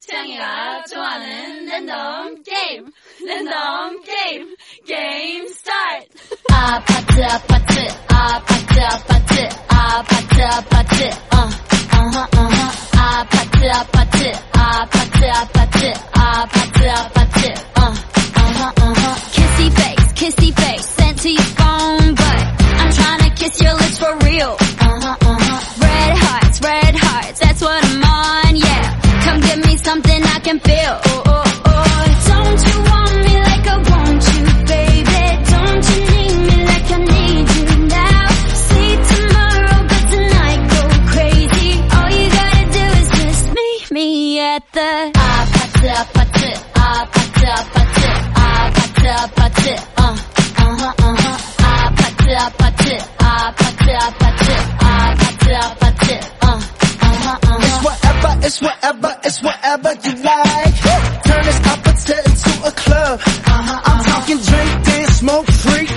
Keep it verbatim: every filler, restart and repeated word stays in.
태양이가 좋아하는 랜덤 게임, 랜덤 게임, 게임 스타트. 아파트 아파트 아파트 아파트 아파트 아파트 어 어허 어허 아파트 아파트 아파트 아파트 아파트 아파트 어 어허 어허 Kissy face kissy face sent to your phone but I'm tryna kiss your lips for real uh-huh uh-huh red hearts red hearts that's what I'm on yeah come give me something I can feel oh oh oh don't you want me like I want you baby don't you need me like I need you now see tomorrow but tonight go crazy all you gotta do is just meet me at the 아파트 아파트 아파트 아파트 아파트 아파트 어 어허 어허 아파트 아파트 아파트 아파트 아파트 아파트 어 어허 어허 It's whatever it's whatever it's whatever you like turn this opposite into a club uh-huh, uh-huh. I'm talking drink dance smoke free